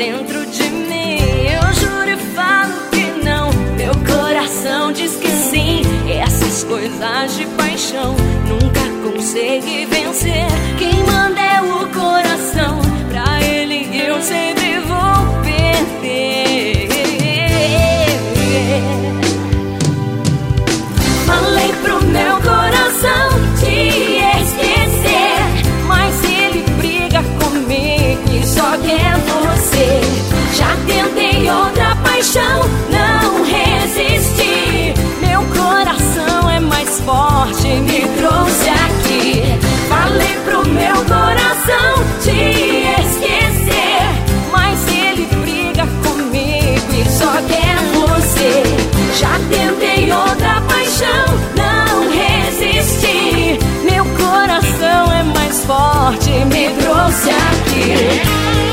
dentro de mim. Eu juro e falo que não, meu coração diz que sim. Essas coisas de paixão nunca consegui vencer. Quem manda é o coração, pra ele eu sempre vou perder. Falei pro meu coração te esquecer, mas ele briga comigo e só quer você. Já tentei outra paixão, não resisti. Meu coração é mais forte, me trouxe aqui. Falei pro meu coração te esquecer, mas ele briga comigo e só quer você. Já tentei outra paixão, não resisti. Meu coração é mais forte, me trouxe aqui.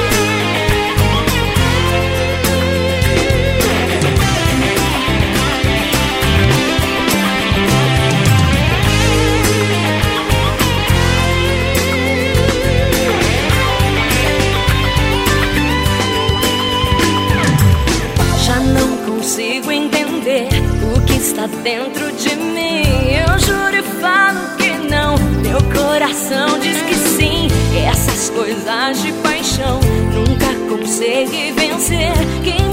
Consigo entender o que está dentro de mim. Eu juro e falo que não, meu coração diz que sim. Essas coisas de paixão nunca consegui vencer. Quem